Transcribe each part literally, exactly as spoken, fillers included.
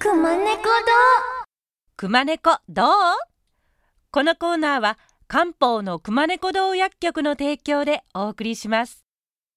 くまねこくまねこどう？このコーナーは漢方のくまねこ堂薬局の提供でお送りします。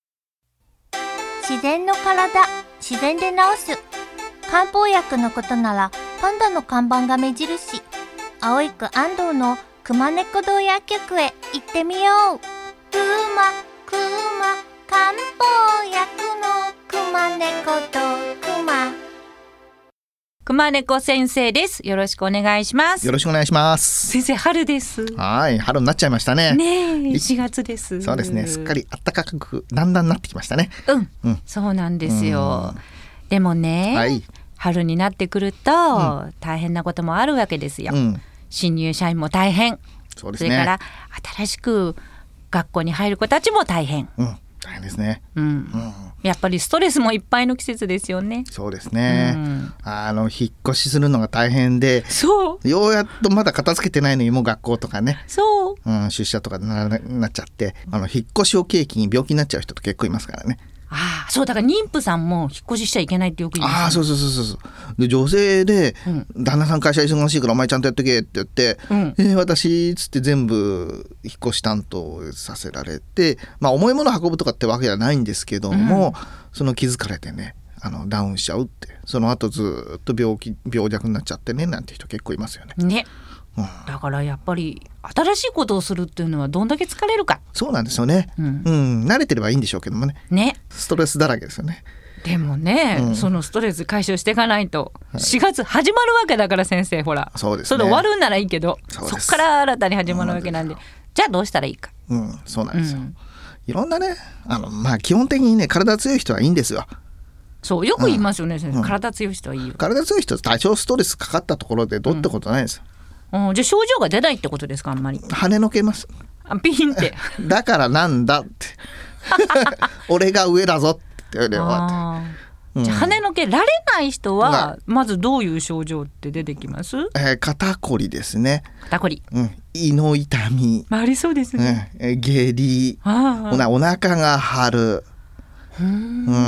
自然の体、自然で治す。漢方薬のことならパンダの看板が目印。青い区安藤のくまねこ堂薬局へ行ってみよう。くまくま漢方薬のくまねこ堂くまくまねこ先生です。よろしくお願いします。 よろしくお願いします。 先生、春です。 はい、春になっちゃいましたね。 ねえ、しがつです。 そうですね、すっかり暖かくだんだんなってきましたね。 うん、 うん、 そうなんですよ。でもね、はい、春になってくると、うん、大変なこともあるわけですよ。うん、新入社員も大変。 そうですね。 それから新しく学校に入る子たちも大変。 うん、大変ですね。 うんうん、やっぱりストレスもいっぱいの季節ですよね。 そうですね、うん、あの引っ越しするのが大変で、 そうようやっとまだ片付けてないのにもう学校とかね、 そう、 うん、出社とかに な, なっちゃってあの引っ越しを契機に病気になっちゃう人と結構いますからね。 ああ、そうだから妊婦さんも引っ越ししちゃいけないってよく言います、ね、 ああ、そうそうそうそう。で女性で、うん、旦那さん会社忙しいからお前ちゃんとやってけって言って、うん、えー、私つって全部引っ越し担当させられて、まあ重いもの運ぶとかってわけじゃないんですけども、うん、その気づかれてね、あのダウンしちゃうって、その後ずっと病気病弱になっちゃってねなんて人結構いますよね。 ね、うん、だからやっぱり新しいことをするっていうのはどんだけ疲れるか。 そうなんですよね、うんうん、慣れてればいいんでしょうけども ね, ねストレスだらけですよね。 でもね、うん、そのストレス解消していかないと、はい、しがつ始まるわけだから先生、ほら、 そうですね、 それで終わるんならいいけど、 そ, そっから新たに始まるわけなんで、じゃあどうしたらいいか。 うん、そうなんですよ、うん、いろんなね、あの、まあ、基本的にね体強い人はいいんですよ。 そうよく言いますよね、うん、先生、体強い人はいいよ。 体強い人多少ストレスかかったところでどうってことないですよ、 うんうん、じゃあ症状が出ないってことですか。あんまり跳ねのけます。 あ、ピンってだからなんだって俺が上だぞって言われて終わって、うん、 じゃあ跳ねのけられない人はまずどういう症状って出てきます？ えー、肩こりですね。 肩こり、 うん、胃の痛み、 ありそうですね、 うん、下痢、ああ、お腹が張る、うーん、うん、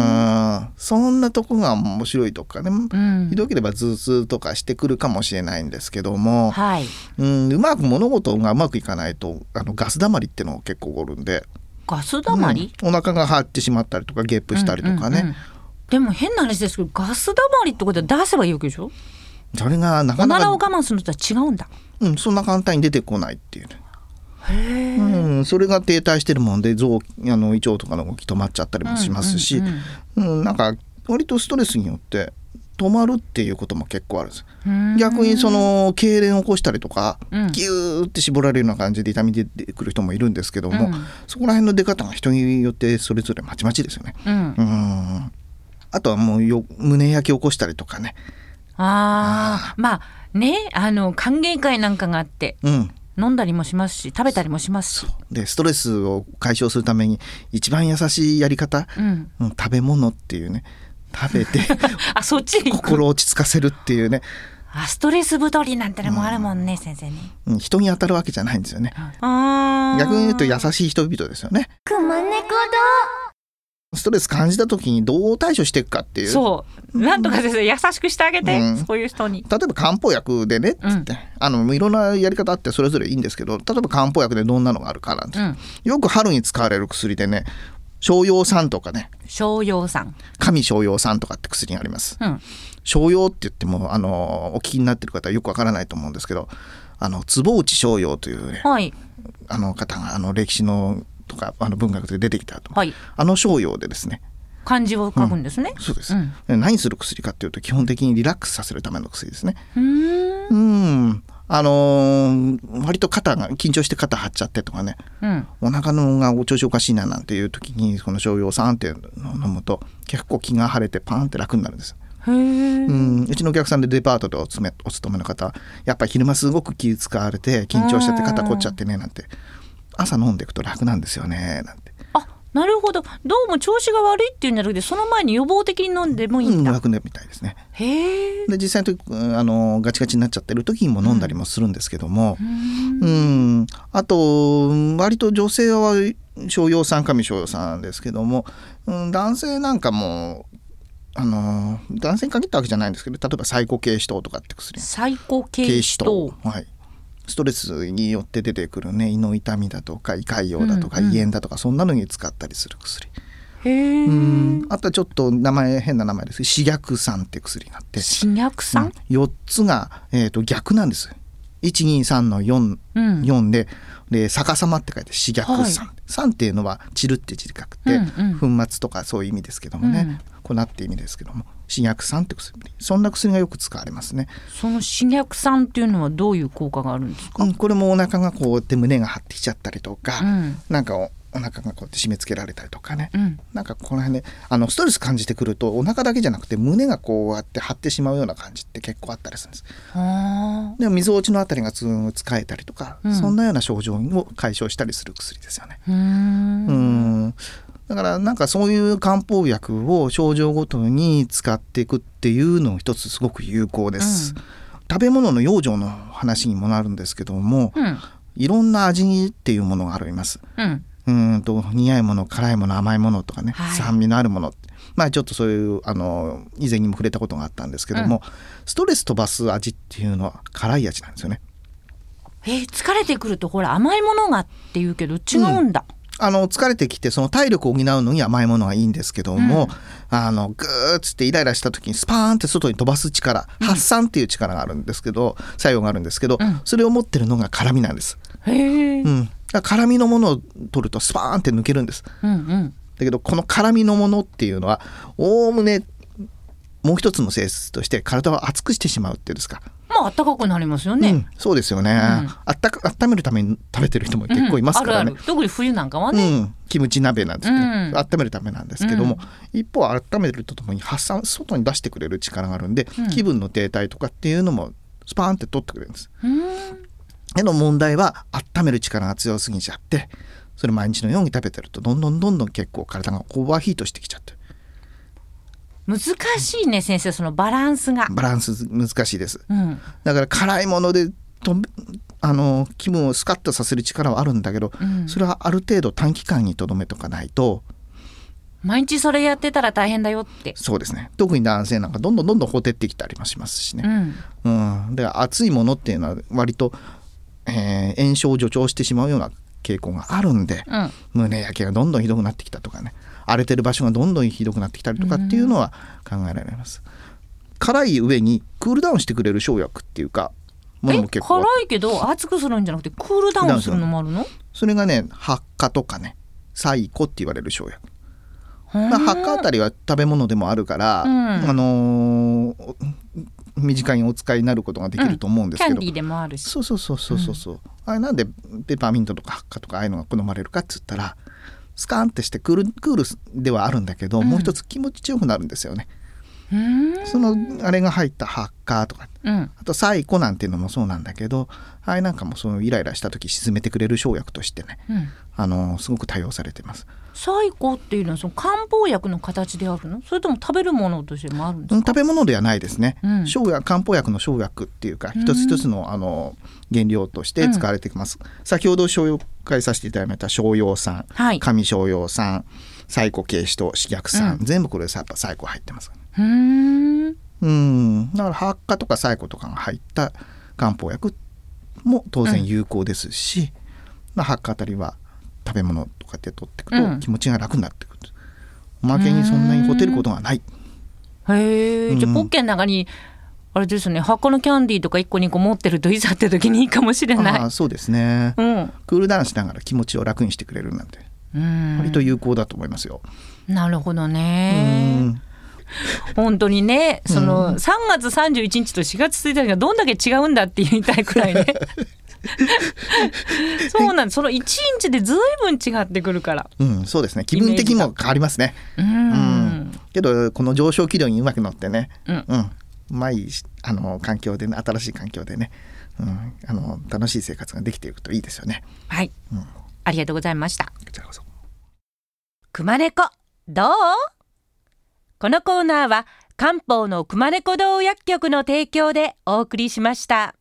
そんなとこが面白いとかね、うん、ひどければ頭痛とかしてくるかもしれないんですけども、はい、うん、うまく物事がうまくいかないとあのガス溜まりってのが結構起こるんで。 ガス溜まり、 うん、お腹が張ってしまったりとかゲップしたりとかね、うんうんうん、 でも変な話ですけどガス溜まりってことは出せばいいわけでしょ。 それがなかなかおならを我慢するのとは違うんだ。 うん、そんな簡単に出てこないっていうね。へー、うん、それが停滞してるもんで臓あの胃腸とかの動き止まっちゃったりもしますし、うんうんうんうん、なんか割とストレスによって止まるっていうことも結構あるんです。逆にその痙攣を起こしたりとか、うん、ギューって絞られるような感じで痛み出てくる人もいるんですけども、うん、そこら辺の出方が人によってそれぞれまちまちですよね、うん、うん、あとはもうよ胸焼け起こしたりとかね。 ああ、まあね、あの歓迎会なんかがあって、うん、飲んだりもしますし食べたりもしますし、 でストレスを解消するために一番優しいやり方、うんうん、食べ物っていうね、食べてあ、そっち心を落ち着かせるっていうね。 あ、ストレス太りなんてのもあるもんね、うん、先生ね、 うん、人に当たるわけじゃないんですよね、うん、逆に言うと優しい人々ですよね。 くまねこ堂、ストレス感じた時にどう対処していくかっていう、 そうなんとか先生優しくしてあげて、うん、そういう人に。例えば漢方薬でねっつって、うん、あのいろんなやり方あってそれぞれいいんですけど、例えば漢方薬でどんなのがあるかなんて、うん、よく春に使われる薬でね、逍遥散とかね、 逍遥散、 神逍遥散とかって薬があります、うん、逍遥って言ってもあのお聞きになってる方はよくわからないと思うんですけど、あの坪内逍遥というね、はい、あの方があの歴史のとかあの文学で出てきたと、はい、あの逍遥でですね、 漢字を書くんですね、 うん、そうです、うん、何する薬かっていうと基本的にリラックスさせるための薬ですね。うーん、うん、あのー、割と肩が緊張して肩張っちゃってとかね、うん、お腹のがお調子おかしいななんていう時にこの逍遥散っていうのを飲むと結構気が晴れてパーンって楽になるんです。へー、うん、うちのお客さんでデパートでお勤め、お勤めの方、やっぱり昼間すごく気使われて緊張しちゃって肩凝っちゃってねなんて、朝飲んでいくと楽なんですよねなんて。 あ、なるほど、どうも調子が悪いっていうんじゃなくてその前に予防的に飲んでもいいんだ。 うん、楽ねみたいですね。 へー、 で実際にあのガチガチになっちゃってる時にも飲んだりもするんですけども、うん、うん、あと割と女性は逍遥散、神逍遥散ですけども、うん、男性なんかもあの男性に限ったわけじゃないんですけど、例えばサイコ系死闘とかって薬、 サイコ系死闘、 はい、ストレスによって出てくるね胃の痛みだとか胃潰瘍だとか胃炎だとか、そんなのに使ったりする薬。 へー。うん、 あとはちょっと名前変な名前ですけど、刺逆酸って薬があって、 刺逆酸、うん、 よっつが、えー、と逆なんです。いちにさんの 4,、うん、よんでで逆さまって書いて刺逆酸、はい、酸っていうのは散るって字で書くて、うんうん、粉末とかそういう意味ですけどもね、うん、粉って意味ですけども、刺逆酸って薬、そんな薬がよく使われますね。 その刺逆酸っていうのはどういう効果があるんですか？ うん、これもお腹がこうやって胸が張ってきちゃったりとか、うん、なんかおお腹がこうやって締め付けられたりとかね、うん、なんかこの辺であのストレス感じてくると、お腹だけじゃなくて胸がこうやって張ってしまうような感じって結構あったりするんです。でもみぞおちのあたりがつ使えたりとか、うん、そんなような症状を解消したりする薬ですよね。うーんうんだからなんかそういう漢方薬を症状ごとに使っていくっていうのを一つすごく有効です、うん、食べ物の養生の話にもなるんですけども、うん、いろんな味っていうものがあります、うんうんと苦いもの、辛いもの、甘いものとかね、はい、酸味のあるもの、まあちょっとそういうあの以前にも触れたことがあったんですけども、うん、ストレス飛ばす味っていうのは辛い味なんですよね。 えー、疲れてくるとほら甘いものがっていうけど違うんだ、 うん、あの疲れてきてその体力を補うのに甘いものがいいんですけども、うん、あのグーッつってイライラした時にスパーンって外に飛ばす力、うん、発散っていう力があるんですけど、作用があるんですけど、うん、それを持ってるのが辛みなんです。へー、うん辛みのものを取るとスパーンって抜けるんです、うんうん、だけどこの辛みのものっていうのはおおむねもう一つの性質として体を熱くしてしまうっていうんですか。 まあ暖かくなりますよね、うん、 そうですよね、うん、あったか温めるために食べてる人も結構いますからね、うん、あるある特に冬なんかはね、うん、 キムチ鍋なんですけど、うん、温めるためなんですけども、うん、一方温めるとともに発散外に出してくれる力があるんで、うん、気分の停滞とかっていうのもスパーンって取ってくれるんです。うんへの問題は温める力が強すぎちゃって、それ毎日のように食べてるとどんどんどんどん結構体がオーバーヒートしてきちゃって、 難しいね先生、そのバランスがバランス難しいです、うん、だから辛いものでとあの気分をスカッとさせる力はあるんだけど、うん、それはある程度短期間にとどめとかないと、 毎日それやってたら大変だよって。 そうですね、特に男性なんかどんどんどんどんほてってきたりもしますしね、うんうん、で熱いものっていうのは割とえー、炎症を助長してしまうような傾向があるんで、うん、胸焼けがどんどんひどくなってきたとかね、荒れてる場所がどんどんひどくなってきたりとかっていうのは考えられます、うん、辛い上にクールダウンしてくれる生薬っていうかものも結構、 え辛いけど熱くするんじゃなくてクールダウンするのもあるの？ それがね発火とかねサイコって言われる生薬、まあ、発火あたりは食べ物でもあるから、うん、あのー身近にお使いになることができると思うんですけど、うん、 キャンディーでもあるし、 そうそうそうそうそう、うん、あれなんでペパーミントとかハッカとかああいうのが好まれるかっつったら、スカーンってしてクールクールではあるんだけど、うん、もう一つ気持ちよくなるんですよね。うんそのあれが入ったハッカーとか、うん、あとサイコなんていうのもそうなんだけど、あれなんかもそのイライラした時沈めてくれる生薬としてね、うん、あのすごく多用されています。 サイコっていうのはその漢方薬の形であるの？それとも食べるものとしてもあるんですか？うん、 食べ物ではないですね、うん、生薬漢方薬の生薬っていうか、一つ一つの、あの原料として使われてきます、うん、先ほど紹介させていただいた逍遥酸、はい、上逍遥酸、サイコ系死闘、刺逆酸、うん、全部これサイコ入ってます、ね、うーんうんだからハッカとかサイコとかが入った漢方薬も当然有効ですし、うんまあ、ハッカあたりは食べ物とかって取っていくと気持ちが楽になってくる、うん、おまけにそんなにほてることがない。 へえ、うん、じゃあポッケの中にあれですね、箱のキャンディーとかいっこにこ持ってるといざって時にいいかもしれない。 あそうですね、うん、クールダウンしながら気持ちを楽にしてくれるなんてうん割と有効だと思いますよ。 なるほどね。うん本当にね、そのさんがつさんじゅういちにちとしがつついたちがどんだけ違うんだって言いたいくらいねそうなんです、そのいちにちでずいぶん違ってくるから、 うん、そうですね、気分的にも変わりますね。うん、うん、けどこの上昇軌道にうまく乗ってね、うんうん、うまいあの環境でね、新しい環境でね、うん、あの楽しい生活ができていくといいですよね。 はい、うん、ありがとうございました。こちらこそ。 くまねこどう？このコーナーは漢方の熊猫堂薬局の提供でお送りしました。